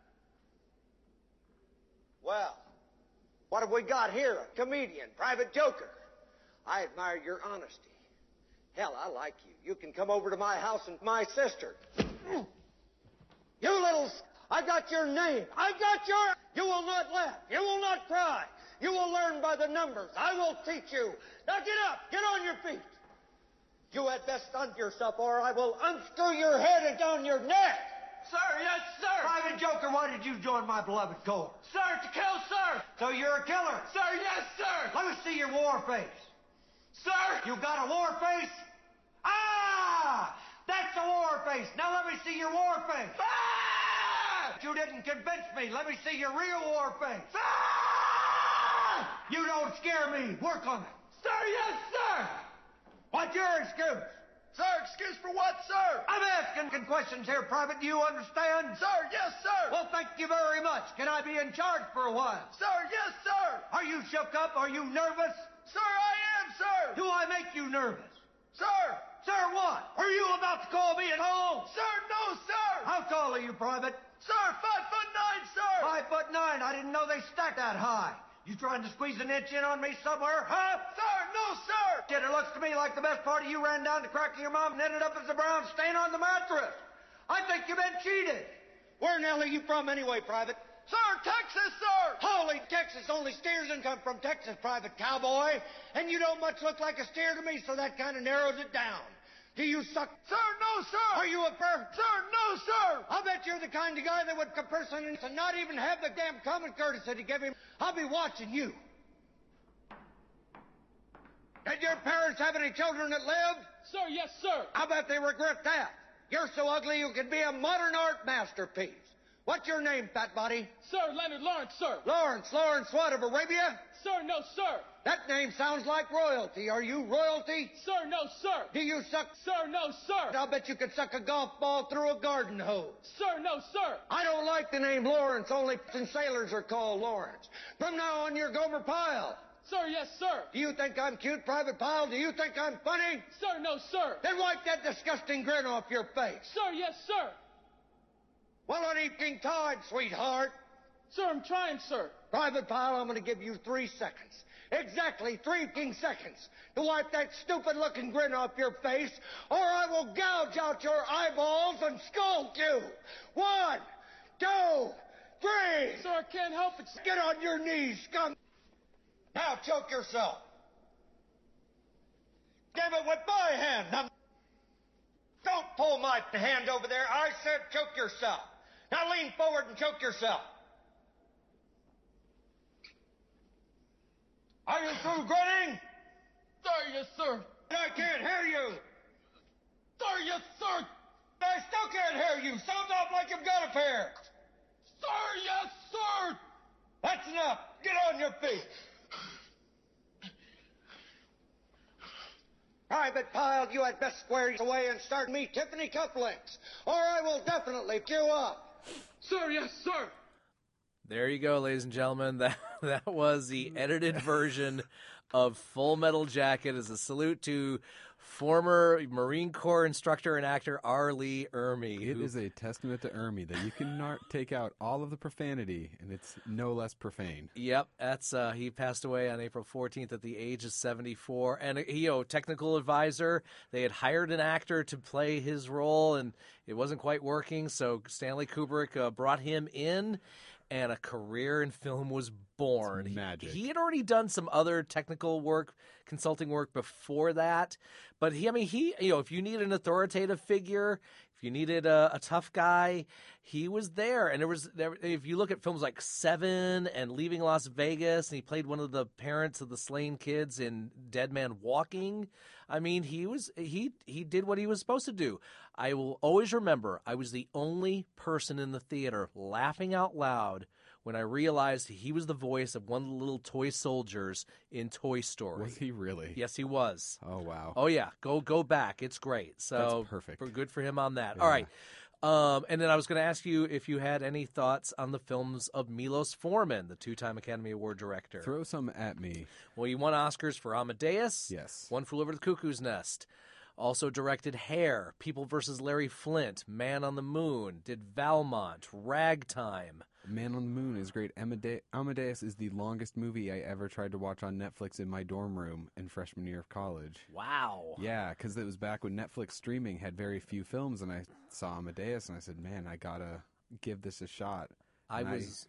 Well, what have we got here? A comedian, Private Joker. I admire your honesty. Hell, I like you. You can come over to my house and my sister. You little... I got your name. I got your... You will not laugh. You will not cry. You will learn by the numbers. I will teach you. Now get up. Get on your feet. You had best stunt yourself or I will unscrew your head and down your neck. Sir, yes, sir. Private Joker, why did you join my beloved corps? Sir, to kill, sir. So you're a killer? Sir, yes, sir. Let me see your war face. Sir. You got a war face? Ah! That's a war face. Now let me see your war face. Ah! You didn't convince me. Let me see your real war face. Ah! You don't scare me. Work on it. Sir, yes, sir. What's your excuse? Sir, excuse for what, sir? I'm asking questions here, Private. Do you understand? Sir, yes, sir. Well, thank you very much. Can I be in charge for a while? Sir, yes, sir. Are you shook up? Are you nervous? Sir, I am, sir. Do I make you nervous? Sir. Sir, what? Are you about to call me at home? Sir, no, sir. How tall are you, Private? Sir, 5'9", sir. 5'9". I didn't know they stacked that high. You trying to squeeze an inch in on me somewhere, huh? Sir, no, sir. Kid, it looks to me like the best part of you ran down to crack your mom and ended up as a brown stain on the mattress. I think you've been cheated. Where in the hell are you from anyway, Private? Sir, Texas, sir. Holy Texas, only steers can come from Texas, Private Cowboy. And you don't much look like a steer to me, so that kind of narrows it down. Do you suck? Sir, no, sir. Are you a Sir, no, sir. I'll bet you're the kind of guy that would person and not even have the damn common courtesy to give him. I'll be watching you. Did your parents have any children that lived? Sir, yes, sir. I bet they regret that. You're so ugly you could be a modern art masterpiece. What's your name, fat body? Sir, Leonard Lawrence, sir. Lawrence what, of Arabia? Sir, no, sir. That name sounds like royalty. Are you royalty? Sir, no, sir. Do you suck? Sir, no, sir. I'll bet you could suck a golf ball through a garden hose. Sir, no, sir. I don't like the name Lawrence. Only sailors are called Lawrence. From now on, you're Gomer Pyle. Sir, yes, sir. Do you think I'm cute, Private Pyle? Do you think I'm funny? Sir, no, sir. Then wipe that disgusting grin off your face. Sir, yes, sir. Well, on evening time, sweetheart. Sir, I'm trying, sir. Private Pyle, I'm going to give you 3 seconds. Exactly 3 seconds to wipe that stupid-looking grin off your face, or I will gouge out your eyeballs and scold you. 1, 2, 3. Sir, I can't help it. Get on your knees, scum. Now choke yourself. Give it with my hand. Now, don't pull my hand over there. I said choke yourself. Now lean forward and choke yourself. Are you through grinning? Sir, yes, sir. I can't hear you. Sir, yes, sir. I still can't hear you. Sounds off like you've got a pair. Sir, yes, sir. That's enough. Get on your feet. Private Pyle, you had best square away and start me Tiffany cufflinks, or I will definitely queue up. Sir, yes, sir. There you go, ladies and gentlemen. That was the edited version of Full Metal Jacket as a salute to former Marine Corps instructor and actor R. Lee Ermey. It is a testament to Ermey that you can take out all of the profanity, and it's no less profane. Yep, that's he passed away on April 14th at the age of 74. And technical advisor. They had hired an actor to play his role, and it wasn't quite working. So Stanley Kubrick brought him in, and a career in film was born. It's magic. He had already done some other technical work, consulting work before that, but he, if you need an authoritative figure, if you needed a tough guy, he was there. And if you look at films like Seven and Leaving Las Vegas, and he played one of the parents of the slain kids in Dead Man Walking. I mean, he did what he was supposed to do. I will always remember I was the only person in the theater laughing out loud when I realized he was the voice of one of the little toy soldiers in Toy Story. Was he really? Yes, he was. Oh, wow. Oh, yeah. Go back. It's great. So that's perfect. Good for him on that. Yeah. All right. And then I was going to ask you if you had any thoughts on the films of Milos Forman, the 2-time Academy Award director. Throw some at me. Well, he won Oscars for Amadeus. Yes. One Flew Over the Cuckoo's Nest. Also directed Hair, People vs. Larry Flint, Man on the Moon, did Valmont, Ragtime. Man on the Moon is great. Amadeus is the longest movie I ever tried to watch on Netflix in my dorm room in freshman year of college. Wow. Yeah, because it was back when Netflix streaming had very few films, and I saw Amadeus, and I said, man, I gotta give this a shot. I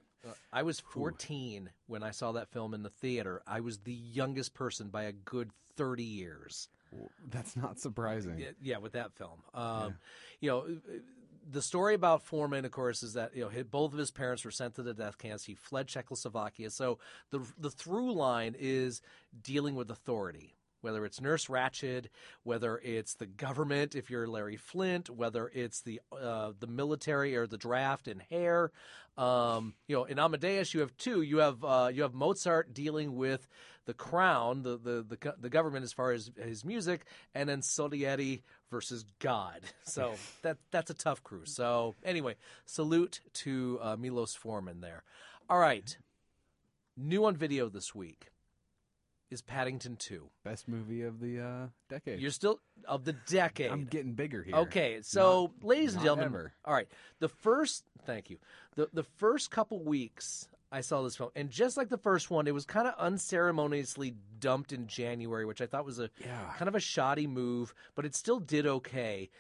was 14 when I saw that film in the theater. I was the youngest person by a good 30 years. That's not surprising. Yeah, with that film. the story about Foreman, of course, is that both of his parents were sent to the death camps. He fled Czechoslovakia. So the through line is dealing with authority, whether it's Nurse Ratched, whether it's the government, if you're Larry Flint, whether it's the military or the draft in Hair. In Amadeus, you have two. You have Mozart dealing with the crown, the government as far as his music, and then Salieri versus God. So that's a tough crew. So anyway, salute to Milos Forman there. All right, new on video this week is Paddington 2. Best movie of the decade. You're still of the decade. I'm getting bigger here. Okay, so ladies and not gentlemen, ever. all right. Thank you. The first couple weeks I saw this film, and just like the first one, it was kind of unceremoniously dumped in January, which I thought was a kind of a shoddy move, but it still did okay.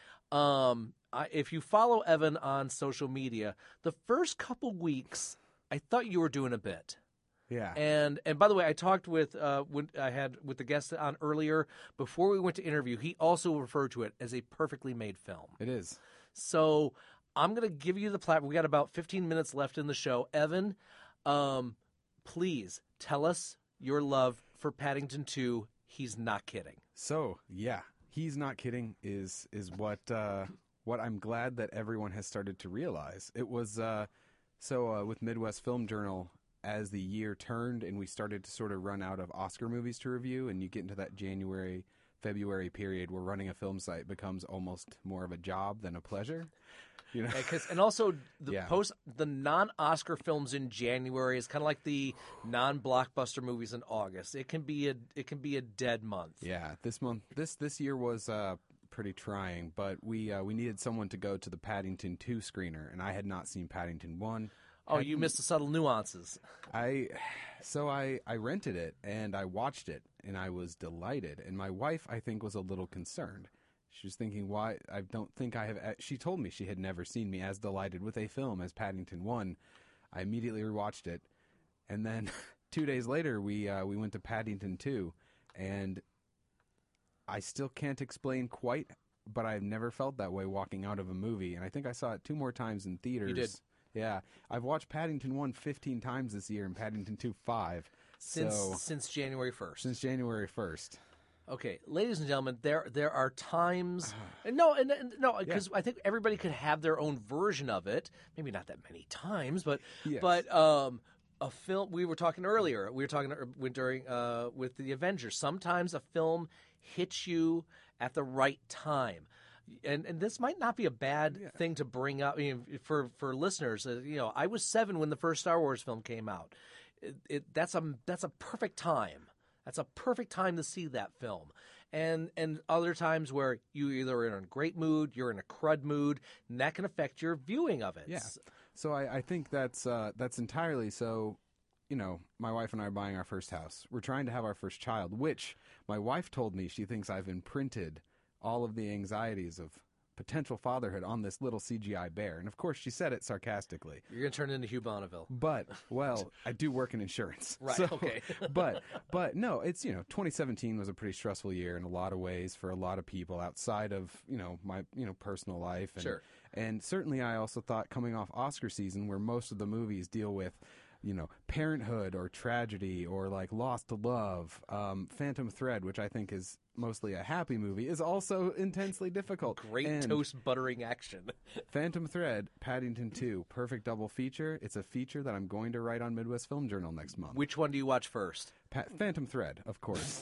If you follow Evan on social media, the first couple weeks, I thought you were doing a bit. Yeah. And by the way, I talked with with the guest on earlier before we went to interview. He also referred to it as a perfectly made film. It is. So I'm going to give you the platform. We got about 15 minutes left in the show. Evan, please tell us your love for Paddington 2. He's not kidding. So yeah, he's not kidding is what I'm glad that everyone has started to realize. It was with Midwest Film Journal. As the year turned and we started to sort of run out of Oscar movies to review, and you get into that January, February period where running a film site becomes almost more of a job than a pleasure. And also the non-Oscar films in January is kind of like the non-blockbuster movies in August. It can be a dead month. Yeah, this year was pretty trying, but we needed someone to go to the Paddington 2 screener, and I had not seen Paddington 1. Oh, you missed the subtle nuances. I rented it and I watched it and I was delighted. And my wife, I think, was a little concerned. She was thinking, why? I don't think I have. She told me she had never seen me as delighted with a film as Paddington 1. I immediately rewatched it, and then 2 days later we went to Paddington 2, and I still can't explain quite, but I've never felt that way walking out of a movie. And I think I saw it 2 more times in theaters. You did. Yeah, I've watched Paddington 1 15 times this year and Paddington 2 5. Since January 1st. Since January 1st. Okay, ladies and gentlemen, there are times, because I think everybody could have their own version of it. Maybe not that many times, but Yes. A film. We were talking earlier. We were talking during with the Avengers. Sometimes a film hits you at the right time. And this might not be a bad thing to bring up. I mean, for listeners. I was 7 when the first Star Wars film came out. That's a perfect time. That's a perfect time to see that film. And other times where you either are in a great mood, you're in a crud mood, and that can affect your viewing of it. Yeah. So I think that's entirely so. My wife and I are buying our first house. We're trying to have our first child, which my wife told me she thinks I've imprinted all of the anxieties of potential fatherhood on this little CGI bear. And of course, she said it sarcastically. You're going to turn into Hugh Bonneville. But, I do work in insurance. Right, so, okay. but no, it's, 2017 was a pretty stressful year in a lot of ways for a lot of people outside of, my, personal life. And, sure. And certainly I also thought coming off Oscar season where most of the movies deal with, parenthood or tragedy or like lost to love. Phantom Thread, which I think is mostly a happy movie, is also intensely difficult. Great toast buttering action. Phantom Thread, Paddington 2, perfect double feature. It's a feature that I'm going to write on Midwest Film Journal next month. Which one do you watch first? Phantom Thread, of course.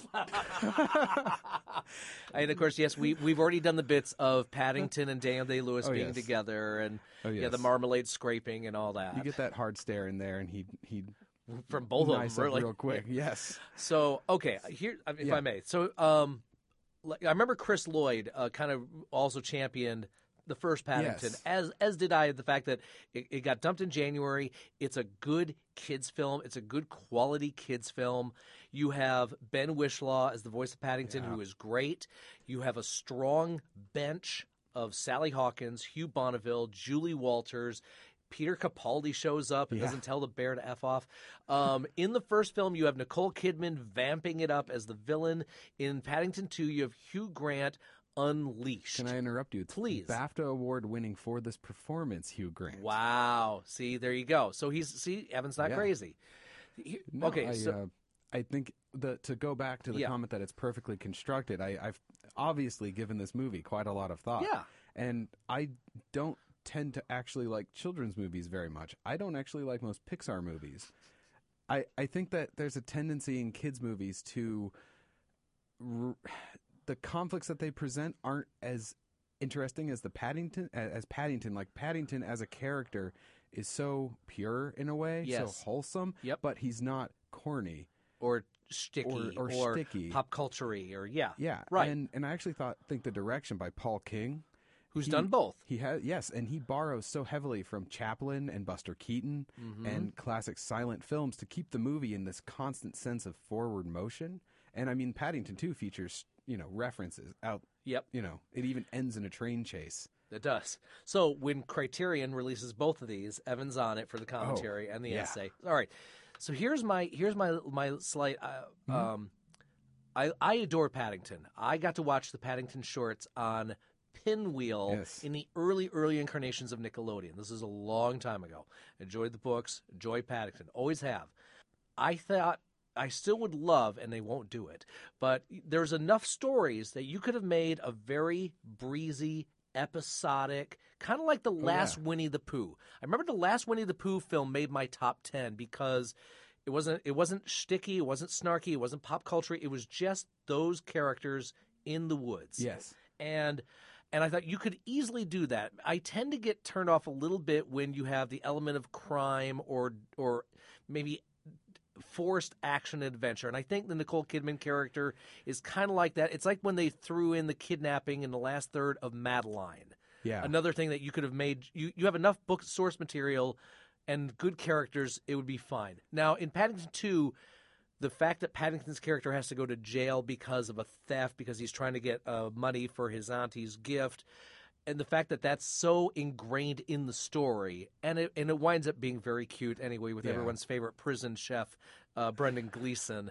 And of course, yes, we've already done the bits of Paddington and Daniel Day-Lewis being yes. together, and yes. the marmalade scraping and all that. You get that hard stare in there, and he from both of them, really real quick. Yes. So okay, here if I may. So I remember Chris Lloyd kind of also championed the first Paddington, yes. as did I. The fact that it got dumped in January. It's a good kids film. It's a good quality kids film. You have Ben Whishaw as the voice of Paddington, who is great. You have a strong bench of Sally Hawkins, Hugh Bonneville, Julie Walters. Peter Capaldi shows up and doesn't tell the bear to F off. In the first film, you have Nicole Kidman vamping it up as the villain. In Paddington 2, you have Hugh Grant unleashed. Can I interrupt you? It's Please. BAFTA award winning for this performance, Hugh Grant. Wow. See, there you go. So Evan's not crazy. No, Okay, I think to go back to the comment that it's perfectly constructed, I've obviously given this movie quite a lot of thought. Yeah. And I don't tend to actually like children's movies very much. I don't actually like most Pixar movies. I think that there's a tendency in kids' movies to the conflicts that they present aren't as interesting as Paddington. Like Paddington as a character is so pure in a way, so wholesome. Yep. But he's not corny or sticky or sticky, pop culture-y, or right. And I actually think the direction by Paul King, who's done both. He has, and he borrows so heavily from Chaplin and Buster Keaton and classic silent films to keep the movie in this constant sense of forward motion. And I mean, Paddington 2 features, references out. Yep. It even ends in a train chase. It does. So when Criterion releases both of these, Evan's on it for the commentary and the essay. All right. So here's my slight. I adore Paddington. I got to watch the Paddington shorts on Pinwheel in the early incarnations of Nickelodeon. This is a long time ago. Enjoyed the books. Enjoyed Paddington. Always have. I thought I still would love, and they won't do it, but there's enough stories that you could have made a very breezy, episodic, kind of like the last Winnie the Pooh. I remember the last Winnie the Pooh film made my top 10 because it wasn't shticky, it wasn't snarky, it wasn't pop culture. It was just those characters in the woods. Yes. And I thought you could easily do that. I tend to get turned off a little bit when you have the element of crime or maybe forced action adventure. And I think the Nicole Kidman character is kind of like that. It's like when they threw in the kidnapping in the last third of Madeline. Yeah. Another thing that you could have made, you have enough book source material and good characters, it would be fine. Now, in Paddington 2, the fact that Paddington's character has to go to jail because of a theft, because he's trying to get money for his auntie's gift, and the fact that that's so ingrained in the story, and it winds up being very cute anyway with everyone's favorite prison chef, Brendan Gleeson.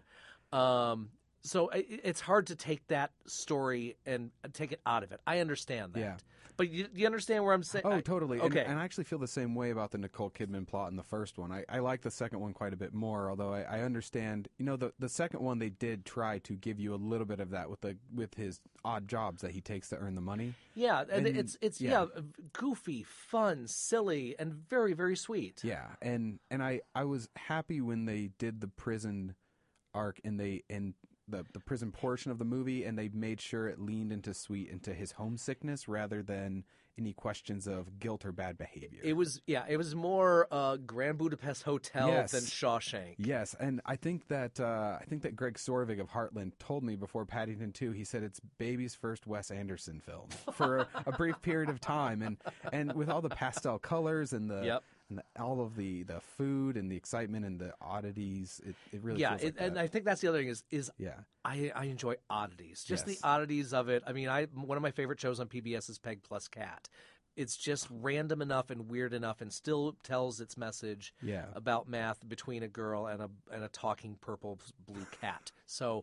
So it's hard to take that story and take it out of it. I understand that. Yeah. But you understand where I'm saying? Oh, totally. Okay. And I actually feel the same way about the Nicole Kidman plot in the first one. I like the second one quite a bit more, although I understand, the second one they did try to give you a little bit of that with his odd jobs that he takes to earn the money. Yeah, and it's goofy, fun, silly, and very, very sweet. Yeah, and I was happy when they did the prison arc and the prison portion of the movie, and they made sure it leaned into his homesickness rather than any questions of guilt or bad behavior. It was more Grand Budapest Hotel than Shawshank. Yes, and I think that Greg Sorvig of Heartland told me before Paddington 2, he said it's baby's first Wes Anderson film for a brief period of time, and with all the pastel colors and the and all of the food and the excitement and the oddities, it really feels like that. And I think that's the other thing is I enjoy oddities, just the oddities of it. I mean, one of my favorite shows on PBS is Peg Plus Cat. It's just random enough and weird enough, and still tells its message about math between a girl and a talking purple blue cat. So.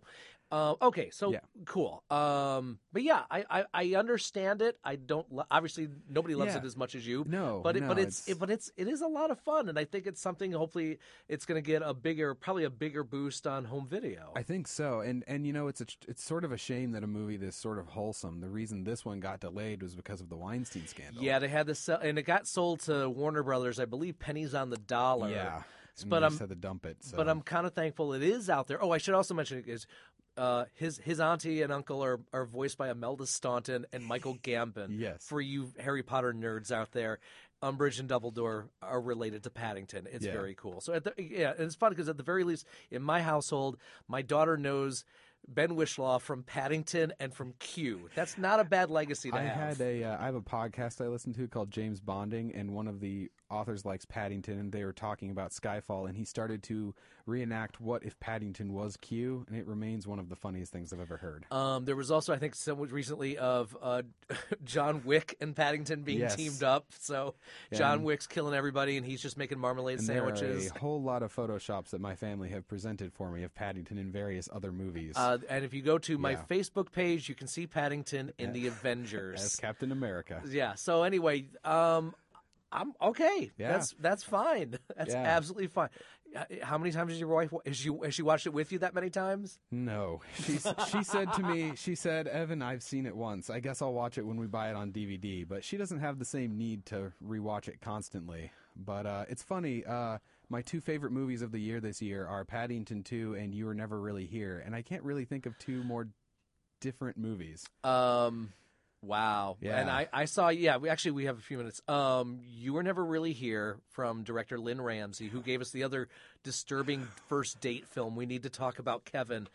Cool. But yeah, I understand it. I don't. Obviously, nobody loves it as much as you. No, but it is a lot of fun, and I think it's something. Hopefully, it's going to get probably a bigger boost on home video. I think so, and it's sort of a shame that a movie this sort of wholesome. The reason this one got delayed was because of the Weinstein scandal. Yeah, they had this, and it got sold to Warner Brothers. I believe pennies on the dollar. Yeah. But I had to dump it. So. But I'm kind of thankful it is out there. Oh, I should also mention is. His auntie and uncle are voiced by Imelda Staunton and Michael Gambon. Yes. For you Harry Potter nerds out there, Umbridge and Dumbledore are related to Paddington. It's very cool. So and it's fun because at the very least in my household, my daughter knows Ben Whishaw from Paddington and from Q. That's not a bad legacy to have. I have a podcast I listen to called James Bonding, and one of the Authors Likes Paddington, and they were talking about Skyfall, and he started to reenact what if Paddington was Q, and it remains one of the funniest things I've ever heard. There was also, I think, somewhat recently of John Wick and Paddington being Yes. teamed up. So John Wick's killing everybody, and he's just making marmalade And sandwiches. there are a whole lot of photoshops that my family have presented for me of Paddington in various other movies. And if you go to my Yeah. Facebook page, you can see Paddington in the Avengers. as Captain America. Yeah. So anyway, I'm okay. Yeah. That's fine. That's Yeah. absolutely fine. How many times has your wife has she watched it with you that many times? No. She said to me, Evan, I've seen it once. I guess I'll watch it when we buy it on DVD. But she doesn't have the same need to rewatch it constantly. But it's funny. My two favorite movies of the year this year are Paddington 2 and You Were Never Really Here. And I can't really think of two more different movies. Wow. Yeah. And I saw, we have a few minutes. You Were Never Really Here from director Lynn Ramsey, who gave us the other disturbing first date film. We need to talk about Kevin.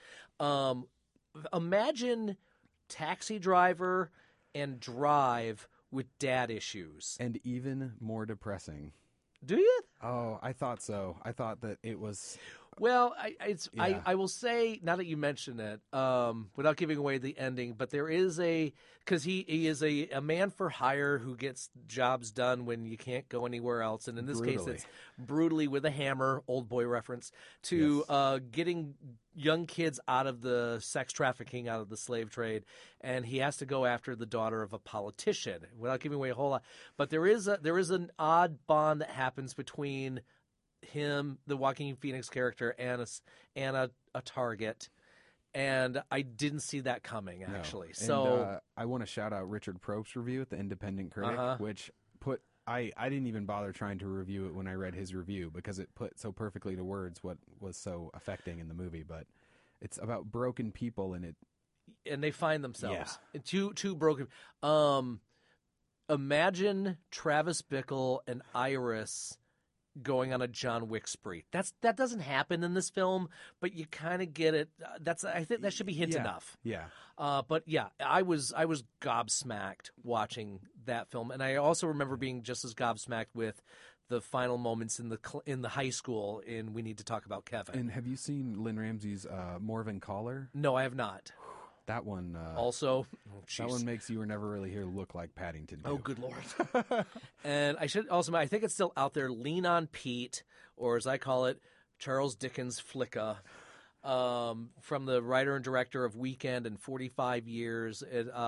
Imagine Taxi Driver and Drive with dad issues. And even more depressing. Do you? Oh, I thought so. I thought that it was... Well, Yeah. I will say, now that you mention it, without giving away the ending, but there is because he is a man for hire who gets jobs done when you can't go anywhere else. And in this case, Brutally. it's brutally with a hammer, old boy reference, to getting young kids out of the sex trafficking, out of the slave trade. And he has to go after the daughter of a politician without giving away a whole lot. But there is an odd bond that happens between him, the Joaquin Phoenix character, and a target, and I didn't see that coming actually. No. So and, I want to shout out Richard Probst's review at the Independent Critic, which put I didn't even bother trying to review it when I read his review because it put so perfectly to words what was so affecting in the movie. But it's about broken people, and they find themselves two broken. Imagine Travis Bickle and Iris going on a John Wick spree. That doesn't happen in this film, but you kind of get it. I think that should be hint enough. Yeah. But yeah, I was gobsmacked watching that film, and I also remember being just as gobsmacked with the final moments in the high school in We Need to Talk About Kevin. And have you seen Lynn Ramsey's Morven Caller? No, I have not. That one also, that one makes You Were Never Really Here look like Paddington 2. Oh, good Lord. And I should also, I think it's still out there, Lean on Pete, or as I call it, Charles Dickens Flicka, from the writer and director of Weekend and 45 Years.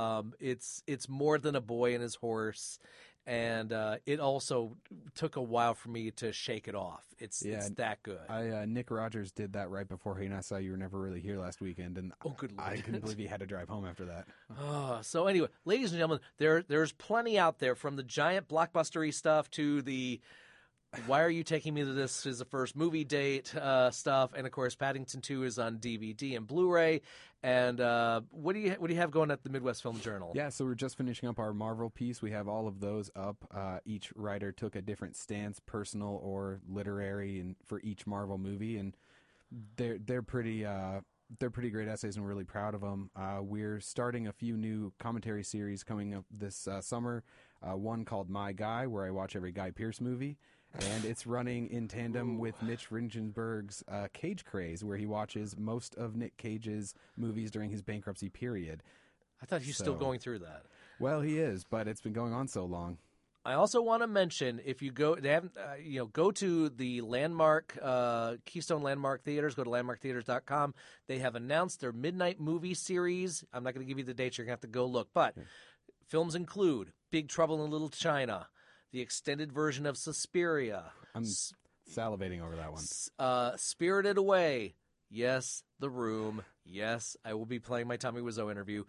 It's more than a boy and his horse. And it also took a while for me to shake it off. It's that good. Nick Rogers did that right before he and I saw You Were Never Really Here last weekend, and good Lord. I couldn't believe he had to drive home after that. So anyway, ladies and gentlemen, there's plenty out there, from the giant blockbustery stuff to the why are you taking me to this as a first movie date stuff, and of course Paddington 2 is on DVD and Blu-ray. And what do you have going at the Midwest Film Journal? Yeah, so we're just finishing up our Marvel piece. We have all of those up. Each writer took a different stance, personal or literary, and for each Marvel movie, and they're pretty great essays, and we're really proud of them. We're starting a few new commentary series coming up this summer. One called My Guy, where I watch every Guy Pearce movie. And it's running in tandem with Mitch Ringenberg's Cage Craze, where he watches most of Nick Cage's movies during his bankruptcy period. I thought he was still going through that. Well, he is, but it's been going on so long. I also want to mention, if you go, they haven't, go to the Landmark, Keystone Landmark Theaters. Go to landmarktheaters.com. They have announced their Midnight Movie Series. I'm not going to give you the dates. You're going to have to go look. But films include Big Trouble in Little China, the extended version of Suspiria. I'm salivating over that one. Spirited Away. Yes, The Room. Yes, I will be playing my Tommy Wiseau interview.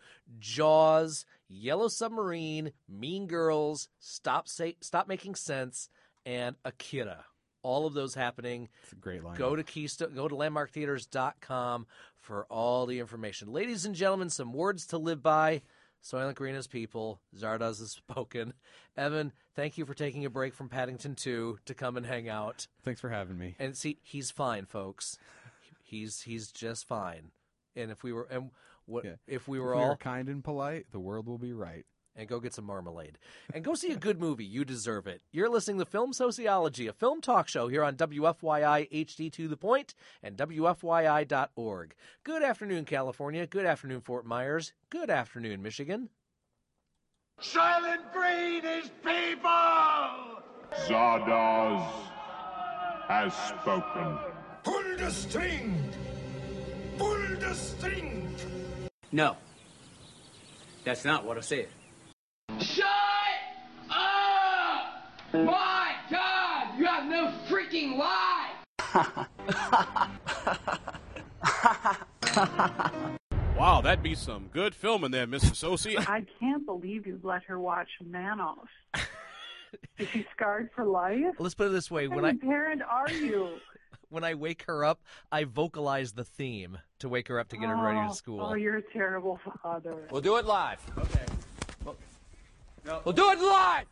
Jaws, Yellow Submarine, Mean Girls, Stop Making Sense, and Akira. All of those happening. It's a great lineup. Go to landmarktheaters.com for all the information. Ladies and gentlemen, some words to live by. Soylent Green is people. Zardoz has spoken. Evan, thank you for taking a break from Paddington 2 to come and hang out. Thanks for having me. And see, he's fine, folks. He's just fine. And if we were all kind and polite, the world will be right. and go get some marmalade. And go see a good movie. You deserve it. You're listening to Film Sociology, a film talk show here on WFYI HD to the Point and WFYI.org. Good afternoon, California. Good afternoon, Fort Myers. Good afternoon, Michigan. Silent Green is people! Zardoz has spoken. Pull the string! Pull the string! No. That's not what I said. Shut up! My God, you have no freaking life! Wow, that'd be some good filming there, Mr. Sosi. I can't believe you let her watch Manos. Is she scarred for life? Let's put it this way. What kind of parent are you? When I wake her up, I vocalize the theme to wake her up to get her ready to school. Oh, you're a terrible father. We'll do it live. Okay. We'll do it live!